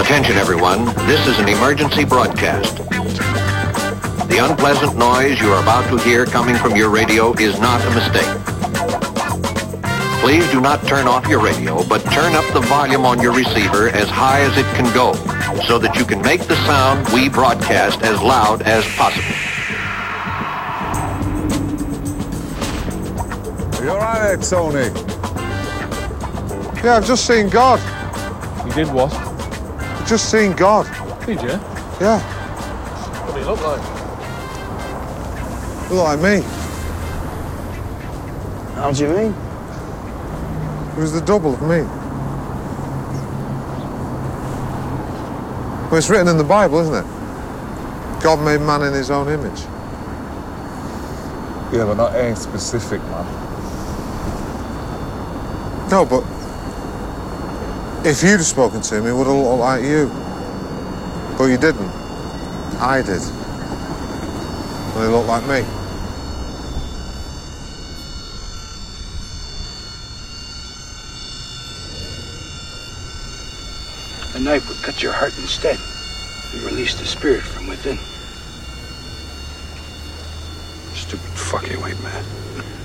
Attention everyone, this is an emergency broadcast. The unpleasant noise you are about to hear coming from your radio is not a mistake. Please do not turn off your radio, but turn up the volume on your receiver as high as it can go, so that you can make the sound we broadcast as loud as possible. Are you alright there, Tony? Yeah, I've just seen God. You did what? I've just seen God. Did you? Yeah. What do you look like? Look like me. How do you mean? It was the double of me. Well, it's written in the Bible, isn't it? God made man in his own image. Yeah, but not any specific, man. No, but if you'd have spoken to him, he would have looked like you. But you didn't. I did. And he looked like me. A knife would cut your heart instead and release the spirit from within. Stupid fucking white man.